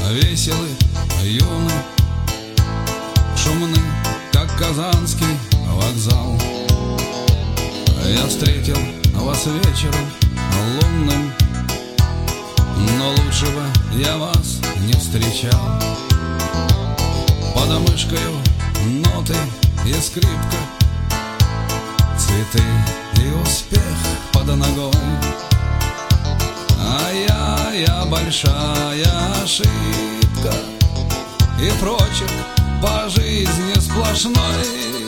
веселы, юны, шумны, как казанский вокзал. Я встретил вас вечером лунным, но лучшего я вас не встречал. Под мышкою ноты и скрипка, цветы и успех под ногой. А я большая ошибка, и прочерк по жизни сплошной.